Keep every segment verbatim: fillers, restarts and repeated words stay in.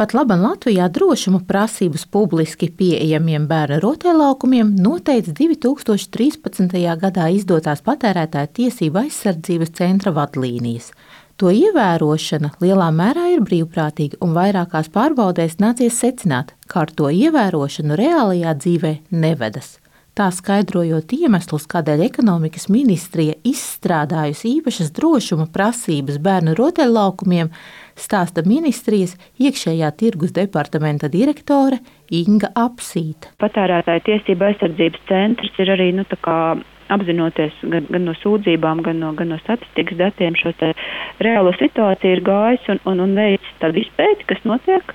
Pat labi Latvijā drošuma prasības publiski pieejamiem bērnu rotaļlaukumiem noteica divi tūkstoši trīspadsmitajā gadā izdotās Patērētāju tiesību aizsardzības centra vadlīnijas. To ievērošana lielā mērā ir brīvprātīga, un vairākās pārbaudēs nācies secināt, ka ar to ievērošanu reālajā dzīvē nevedas. Tā skaidrojot iemeslus, kādēļ ekonomikas ministrija izstrādājusi īpašas drošuma prasības bērnu rotaļlaukumiem, stāsta ministrijas iekšējā tirgus departamenta direktore Inga Apsīta. Patērētāju tiesību aizsardzības centrs ir arī nu, tā kā apzinoties gan, gan no sūdzībām, gan no, gan no statistikas datiem šo te reālo situāciju ir gājis un, un, un veicis tādu izpēti, kas notiek.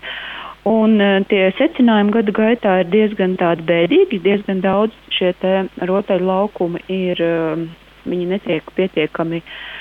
Un tie secinājumi gadu gaitā ir diezgan tādi bēdīgi, diezgan daudz šie te rotaļlaukumi ir, viņi netiek pietiekami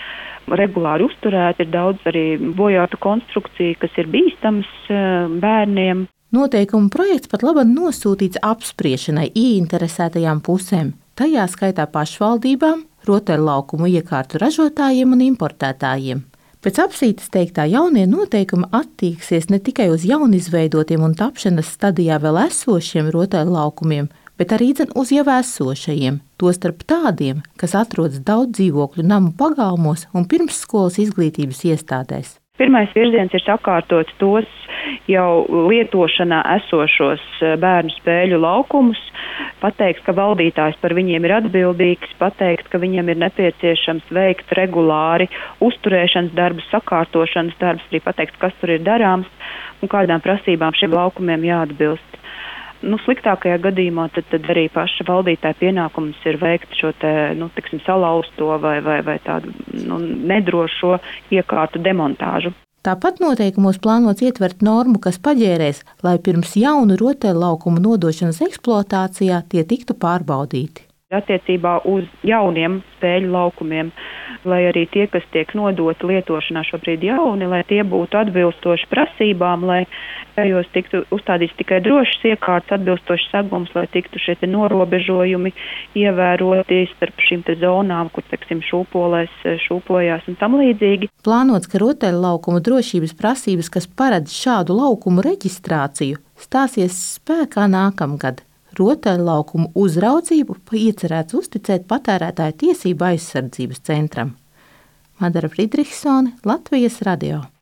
regulāri uzturēti, ir daudz arī bojātu konstrukciju, kas ir bīstams bērniem. Noteikumu projekts pat labi nosūtīts apspriešanai ieinteresētajām pusēm, tajā skaitā pašvaldībām, rotaļlaukumu iekārtu ražotājiem un importētājiem. Pēc Apsītas teiktā jaunie noteikumi attieksies ne tikai uz jaunizveidotiem un tapšanas stadijā vēl esošiem rotaļlaukumiem, bet arī dzen uz jau esošajiem, tostarp tādiem, kas atrodas daudz dzīvokļu namu pagalmos un pirmsskolas izglītības iestādēs. Pirmais virziens ir sakārtot tos jau lietošanā esošos bērnu spēļu laukumus, pateikt, ka valdītājs par viņiem ir atbildīgs, pateikt, ka viņiem ir nepieciešams veikt regulāri uzturēšanas darbus, sakārtošanas darbus, arī pateikt, kas tur ir darāms un kādām prasībām šiem laukumiem jāatbilst. Nu, sliktākajā gadījumā tad, tad arī paša valdītāja pienākums ir veikt šo te, nu, tiksim, salauzto vai, vai, vai tādu nu, nedrošo iekārtu demontāžu. Tāpat noteikumos plānots ietvert normu, kas paģērēs, lai pirms jaunu rotaļlaukumu nodošanas eksploatācijā tie tiktu pārbaudīti. Attiecībā uz jauniem spēļu laukumiem, lai arī tie, kas tiek nodoti lietošanā šobrīd jauni, lai tie būtu atbilstoši prasībām, lai tajos tiktu uzstādīts tikai drošas iekārtas, atbilstoši segums, lai tiktu šie te norobežojumi ievēroti starp šīm te zonām, kur, teiksim, šūpolēs, šūpojās un tam līdzīgi. Plānots, ka rotaļlaukumu drošības prasības, kas paredz šādu laukumu reģistrāciju, stāsies spēkā nākamgad. Rotaļlaukumu uzraudzību iecerēts uzticēt Patērētāju tiesību aizsardzības centram. Madara Fridriksone, Latvijas radio.